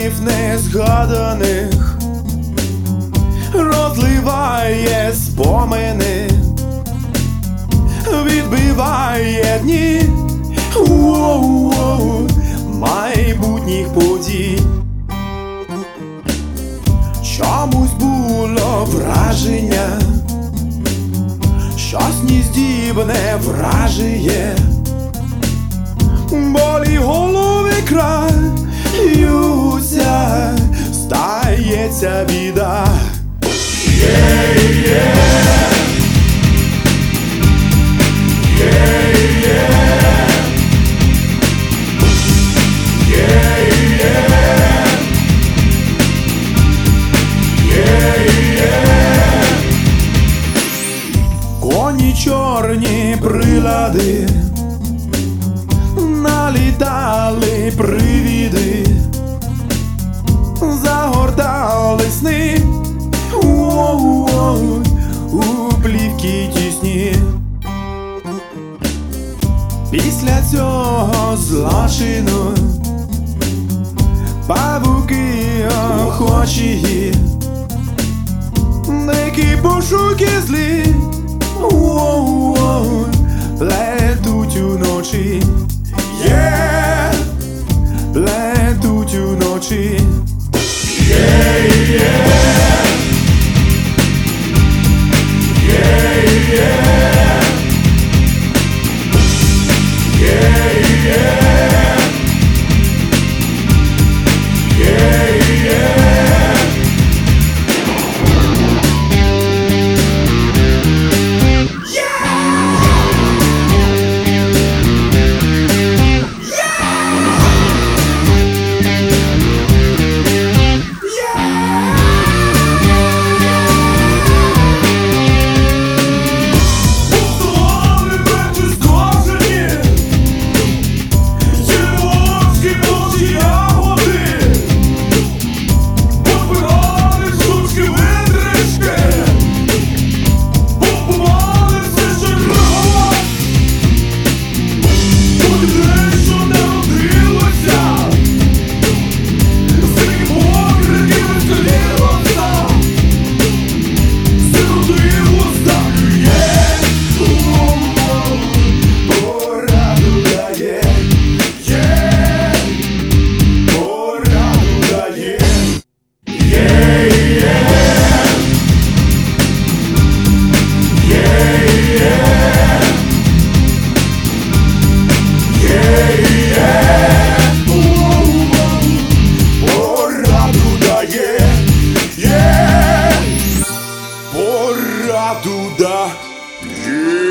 снів незгаданих, розливає спомини, відбиває дні майбутніх подій. Чомусь було враження, щось нездібне вражає, болі в голові краються, стається біда. Коні чорні прилади, налітали привіди, загортали сни у плівки тісні. Після цього злочину павуки охочі, дикі пошуки злі плетуть уночі, плетуть уночі. Пораду дає.